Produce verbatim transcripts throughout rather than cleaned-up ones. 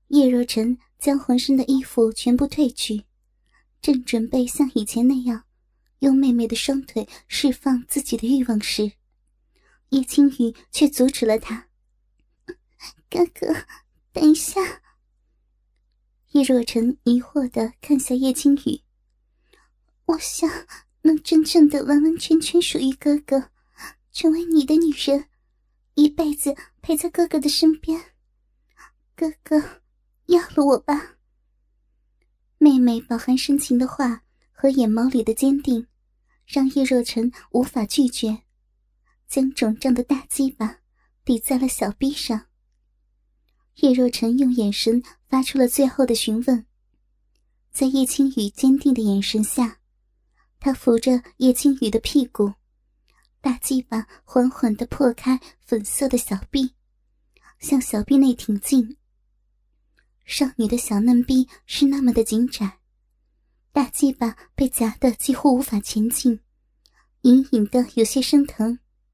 叶若晨将浑身的衣服全部褪去，正准备像以前那样用妹妹的双腿释放自己的欲望时，叶青雨却阻止了他。哥哥，等一下。叶若晨疑惑地看向叶青雨，我想能真正的完完全全属于哥哥，成为你的女人，一辈子陪在哥哥的身边。哥哥，要了我吧。妹妹饱含深情的话和眼眸里的坚定，让叶若晨无法拒绝，将肿胀的大鸡巴抵在了小臂上。叶若晨用眼神发出了最后的询问，在叶青雨坚定的眼神下，他扶着叶青雨的屁股，大鸡巴缓缓地破开粉色的小臂，向小臂内挺进。少女的小嫩逼是那么的紧窄，大鸡巴被夹得几乎无法前进，隐隐的有些生疼。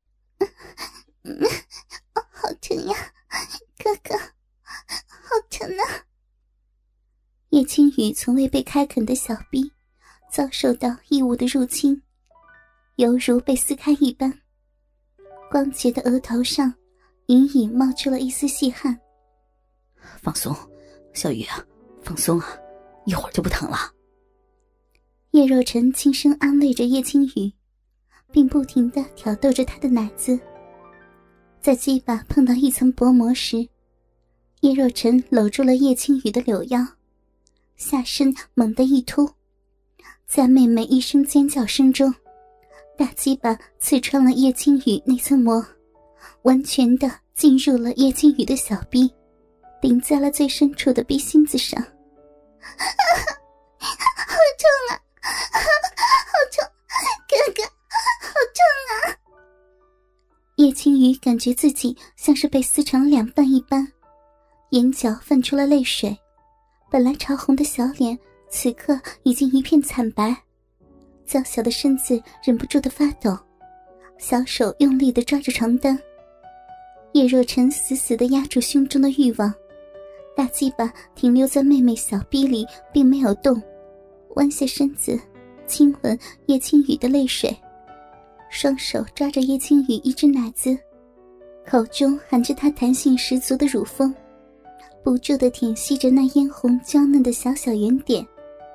好疼呀，哥哥，好疼啊！叶青雨从未被开垦的小臂遭受到异物的入侵，犹如被撕开一般，光洁的额头上隐隐冒出了一丝细汗。 放松，小雨啊，放松啊，一会儿就不疼了。 叶若晨轻声安慰着叶青雨，并不停地挑逗着她的奶子。在鸡巴碰到一层薄膜时，叶若晨搂住了叶青雨的柳腰，下身猛地一突，在妹妹一声尖叫声中，大鸡巴刺穿了叶青雨那层膜，完全地进入了叶青雨的小臂，顶在了最深处的逼心子上。好痛啊，好痛，哥哥，好痛啊！叶青雨感觉自己像是被撕成两半一般，眼角泛出了泪水，本来潮红的小脸此刻已经一片惨白，娇小的身子忍不住的发抖，小手用力的抓着床单。叶若晨死死地压住胸中的欲望，大鸡巴停留在妹妹小臂里并没有动，弯下身子亲吻叶青雨的泪水，双手抓着叶青雨一只奶子，口中含着她弹性十足的乳峰，不住地舔吸着那嫣红娇嫩的小小圆点。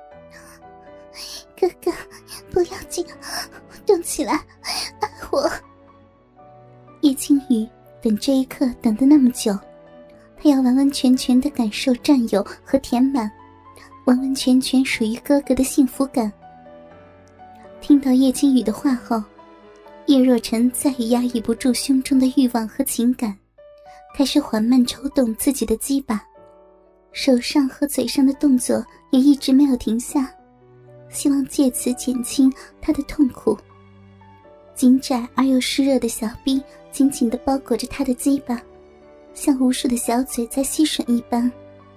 哥哥，不要紧，动起来，爱我。叶青雨等这一刻等得那么久，他要完完全全地感受占有和填满，完完全全属于哥哥的幸福感。听到叶青雨的话后，叶若晨再也压抑不住胸中的欲望和情感，开始缓慢抽动自己的鸡巴，手上和嘴上的动作也一直没有停下，希望借此减轻他的痛苦。紧窄而又湿热的小臂紧紧地包裹着他的鸡巴，像无数的小嘴在吸吮一般。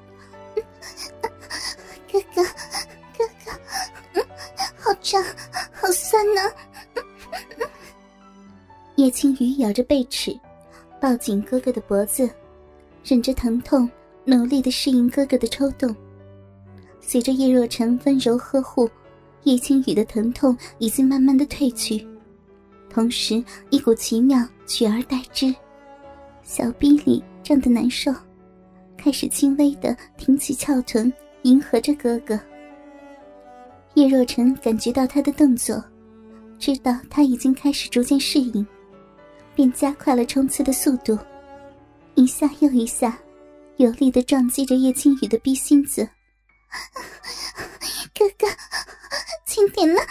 哥哥，哥哥，好胀，好酸呢、啊！叶青雨咬着背齿，抱紧哥哥的脖子，忍着疼痛，努力地适应哥哥的抽动。随着叶若晨温柔呵护，叶青雨的疼痛已经慢慢地退去，同时一股奇妙取而代之，小臂里胀得难受，开始轻微地挺起翘臀，迎合着哥哥。叶若晨感觉到他的动作，知道他已经开始逐渐适应，便加快了冲刺的速度，一下又一下有力地撞击着叶青雨的逼心子。哥哥，轻点了。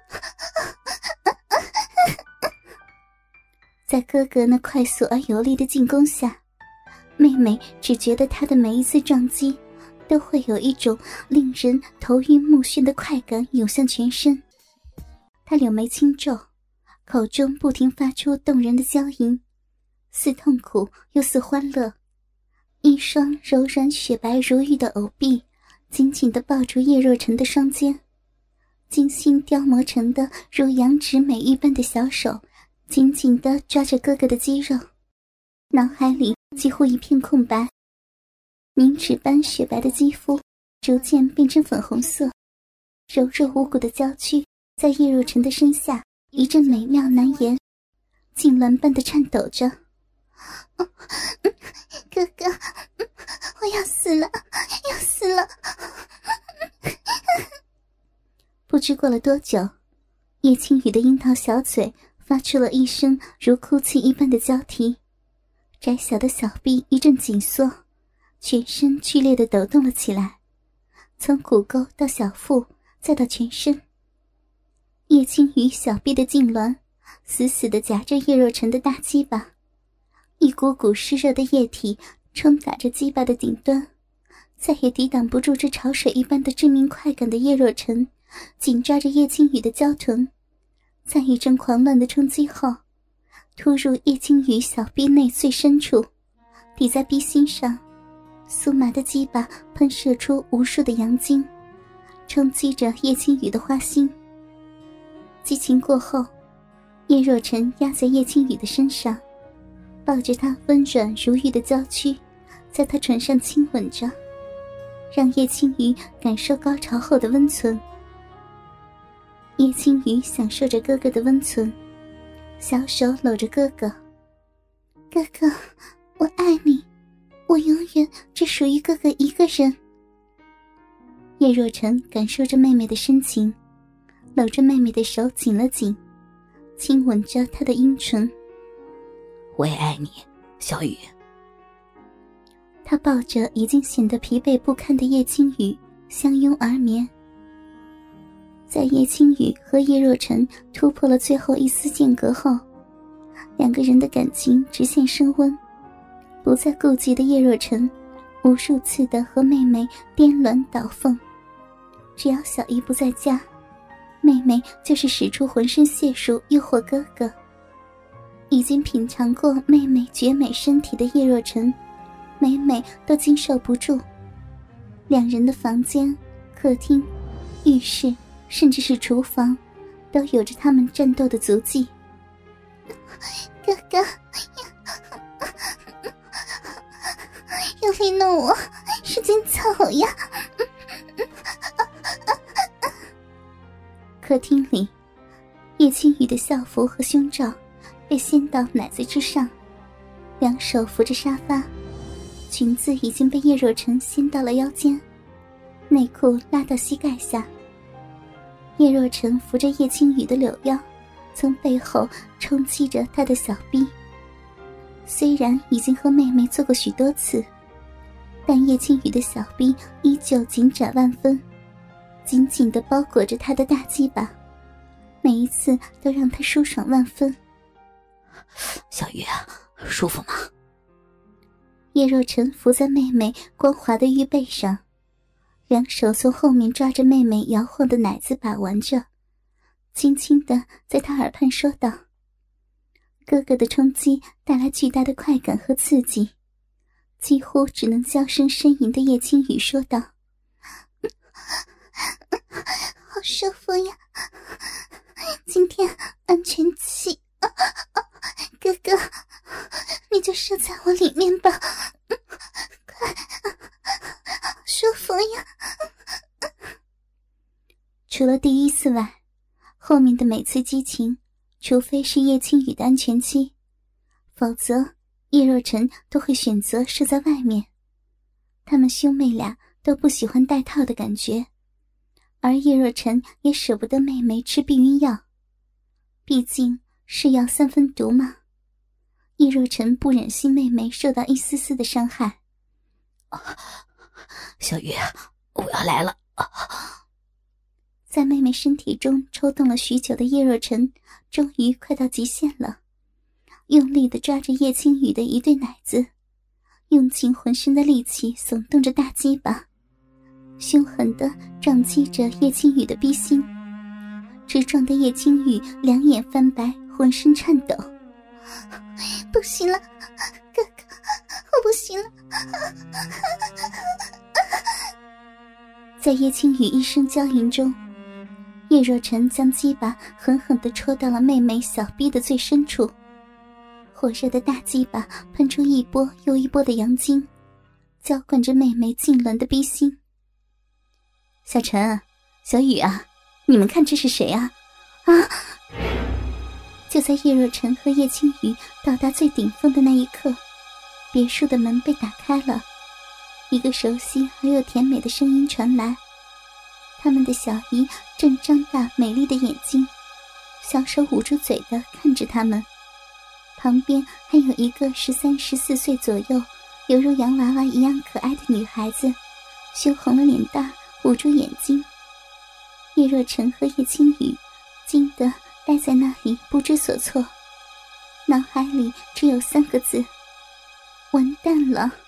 在哥哥那快速而有力的进攻下，妹妹只觉得她的每一次撞击都会有一种令人头晕目眩的快感涌向全身。她柳眉轻皱，口中不停发出动人的娇吟，似痛苦又似欢乐。一双柔软雪白如玉的藕臂紧紧地抱住叶若晨的双肩，精心雕磨成的如羊脂美玉般的小手紧紧地抓着哥哥的肌肉，脑海里几乎一片空白。 凝脂般雪白的肌肤逐渐变成粉红色，柔弱无骨的娇躯在叶若晨的身下一阵美妙难言，痉挛般的颤抖着。哦，哥哥，我要死了，要死了！不知过了多久，叶青雨的樱桃小嘴发出了一声如哭泣一般的娇啼，窄小的小臂一阵紧缩，全身剧烈地抖动了起来，从骨沟到小腹，再到全身。叶青雨小臂的痉挛死死地夹着叶若晨的大鸡巴，一股股湿热的液体冲打着鸡巴的顶端，再也抵挡不住这潮水一般的致命快感的叶若晨紧抓着叶青雨的娇臀，在一阵狂乱的冲击后，突入叶青雨小臂内最深处，抵在臂心上，酥麻的鸡巴喷射出无数的阳精，冲击着叶青雨的花心。激情过后，叶若晨压在叶青雨的身上，抱着她温软如玉的娇躯，在她唇上亲吻着，让叶青雨感受高潮后的温存。叶青雨享受着哥哥的温存，小手搂着哥哥。哥哥，我爱你，我永远只属于哥哥一个人。叶若晨感受着妹妹的深情，搂着妹妹的手紧了紧，亲吻着她的阴唇。 我也爱你，小雨。 他抱着已经显得疲惫不堪的叶青雨相拥而眠。在叶青雨和叶若晨突破了最后一丝间隔后，两个人的感情直线升温。不再顾忌的叶若晨无数次的和妹妹颠鸾倒凤，只要小姨不在家，妹妹就是使出浑身解数诱惑哥哥。已经品尝过妹妹绝美身体的叶若晨每每都经受不住。两人的房间、客厅、浴室甚至是厨房都有着他们战斗的足迹。哥哥，用力弄我，使劲操呀！客厅里，叶青雨的校服和胸罩被掀到奶子之上，两手扶着沙发，裙子已经被叶若晨掀到了腰间，内裤拉到膝盖下。叶若晨扶着叶青雨的柳腰，从背后冲击着她的小臂。虽然已经和妹妹做过许多次，但叶青雨的小臂依旧紧窄万分，紧紧地包裹着她的大鸡巴，每一次都让她舒爽万分。 小雨，舒服吗？ 叶若晨伏在妹妹光滑的玉背上，两手从后面抓着妹妹摇晃的奶子把玩着，轻轻地在她耳畔说道。哥哥的冲击带来巨大的快感和刺激，几乎只能娇声呻吟的叶青雨说道：好舒服呀，今天安全期，啊啊，哥哥你就射在我里面吧，快，好舒服呀。除了第一次外，后面的每次激情，除非是叶青雨的安全期，否则叶若晨都会选择射在外面。他们兄妹俩都不喜欢带套的感觉，而叶若晨也舍不得妹妹吃避孕药，毕竟是药三分毒嘛。叶若晨不忍心妹妹受到一丝丝的伤害。 小雨，我要来了。 在妹妹身体中抽动了许久的叶若晨终于快到极限了，用力地抓着叶青雨的一对奶子，用尽浑身的力气耸动着大鸡巴，凶狠地撞击着叶青雨的逼心，直撞得叶青雨两眼翻白，浑身颤抖。不行了，哥哥，我不行了。在叶青雨一声娇吟中，叶若晨将鸡巴狠狠地戳到了妹妹小臂的最深处，火热的大鸡巴喷出一波又一波的阳精， 浇灌着妹妹痉挛的逼心。 小陈，小雨啊，你们看这是谁啊？啊！ 就在叶若晨和叶青雨到达最顶峰的那一刻，别墅的门被打开了，一个熟悉而又甜美的声音传来。他们的小姨正张大美丽的眼睛，小手捂住嘴的看着他们，旁边还有一个十三十四岁左右，犹如洋娃娃一样可爱的女孩子，羞红了脸蛋，捂住眼睛。叶若晨和叶青雨惊得呆在那里不知所措，脑海里只有三个字：完蛋了。